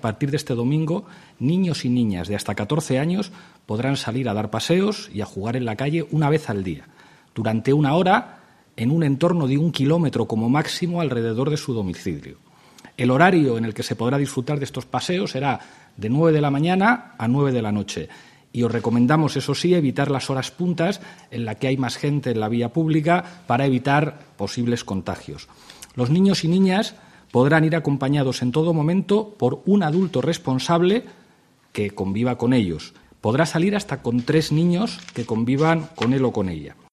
partir de este domingo, niños y niñas de hasta 14 años podrán salir a dar paseos y a jugar en la calle una vez al día, durante 1 hora, en un entorno de 1 kilómetro como máximo alrededor de su domicilio. El horario en el que se podrá disfrutar de estos paseos será de 9 de la mañana a 9 de la noche. Y os recomendamos, eso sí, evitar las horas puntas en las que hay más gente en la vía pública para evitar posibles contagios. Los niños y niñas podrán ir acompañados en todo momento por un adulto responsable que conviva con ellos. Podrá salir hasta con 3 niños que convivan con él o con ella.